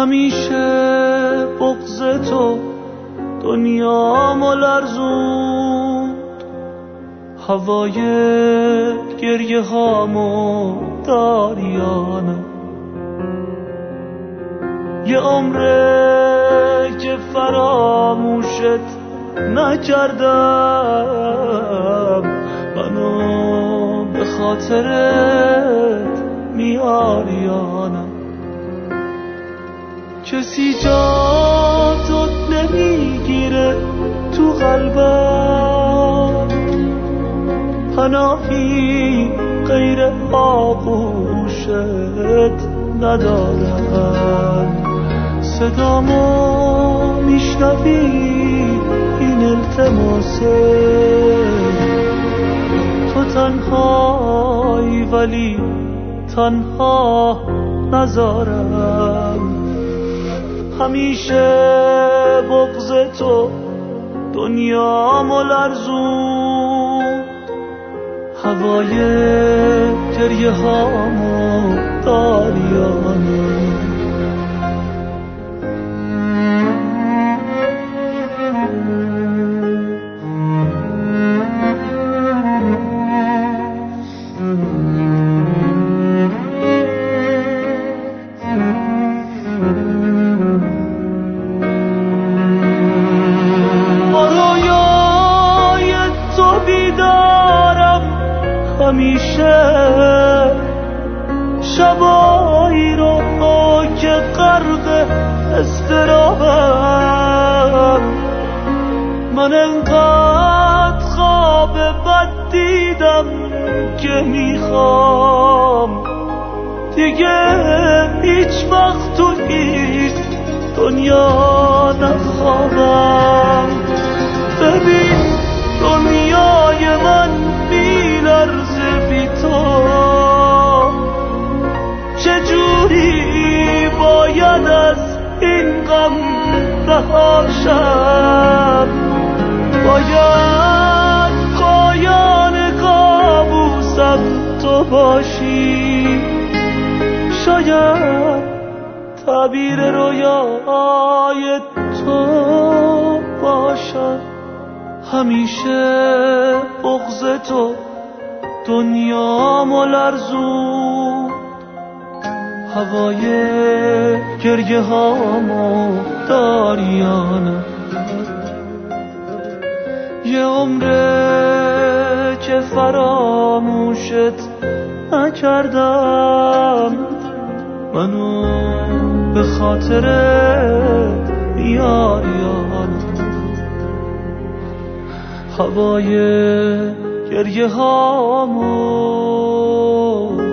همیشه بغض تو دنیامو لرزوند، هوای گریه هامو داریانم. یه عمره که فراموشت نکردم، منو به خاطرت میاریانم. کسی جا تو نمیگیره تو قلبم، پناهی غیر آغوشت ندارم. صدامو میشنوی این التماسه، تو تنهایی ولی تنها نذارم. همیشه بغض تو دنیامو لرزوند، هوای گریه هامو داریانم. همیشه شبایی رو که غرق اضطرابم، من انقدر خواب بد دیدم که میخوام دیگه هیچ وقت تو این دنیا نخوابم. ببین دنیای من میلرزه بی تو، چجوری باید از این غم رهاشم؟ باید پایان کابوسم تو باشی، شاید تعبیر رویای تو باشم. همیشه بغض تو دنیامو لرزوند، هوای گریه هامو داریانم. یه عمره که فراموشت نکردم، منو به خاطرت میاریانم. هوای گریه هامو